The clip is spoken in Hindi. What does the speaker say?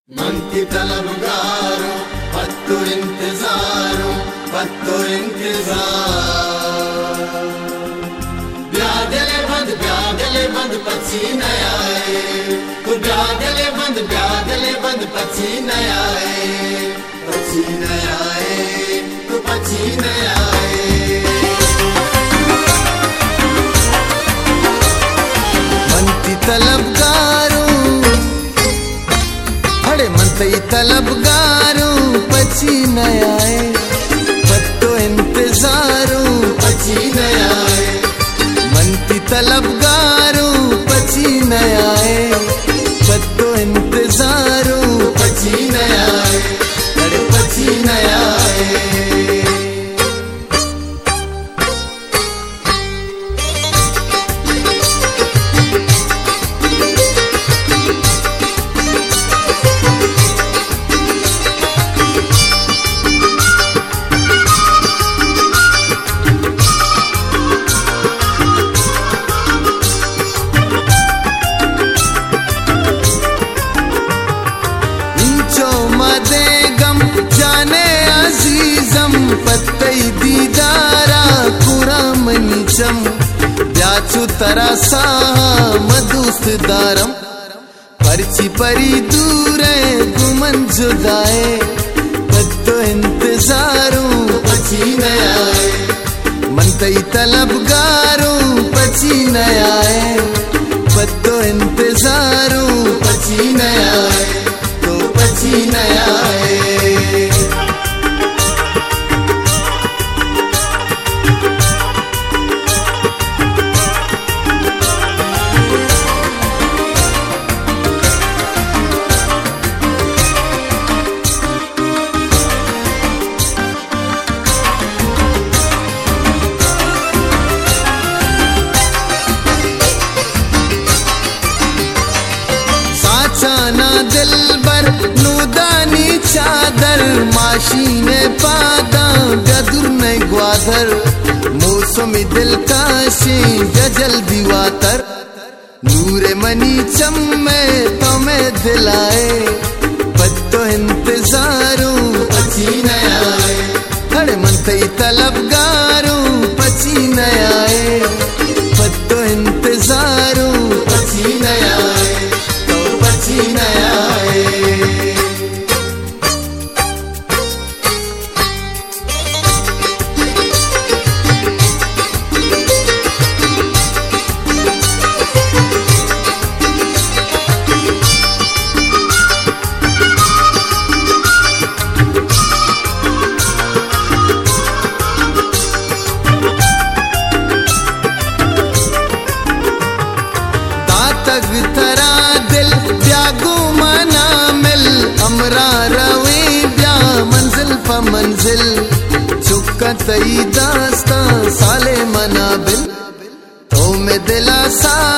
मंकी तलबगारो पत्तो इंतजारो ब्यादले बंद पसीना आए तू ब्यादले बंद पसीना आए तू पसीना आए मंकी तलबगारो मनतई तलबगारू पसीना आए पत्तो इंतजारू पसीना आए मनती तलबगारू पसीना आए पत्तो इंतजारू पसीना आए अरे पसीना आए पत्तई दीदारा कुरामनिचम ब्याचु तरासा मधुस्त दारम परची परी दूरे गुमन जुदाए पत्तो इंतजारू पसीना आए मनतई तलबगारू पसीना आए पत्तो इंतजारू पसीना आए तो पसीना आए चाना दिलबर नूदानी चादर माशीने पादा गदुर ने ग्वादर मौसमी दिलकाशी गजल दीवातर नूरे मनी चम्मे तुम्हें दिलाए पत्तो इंतजारू पसीना आए अरे मनतई तलबगारू पसीना आए पत्तो इंतजारू पसीना आए पसीना आए दातग तरा दिल ब्यागू मना मिल अमरा रवे ब्या मंजिल प मंजिल चुका तई दास्ता साले मना बिल तो में दिलासा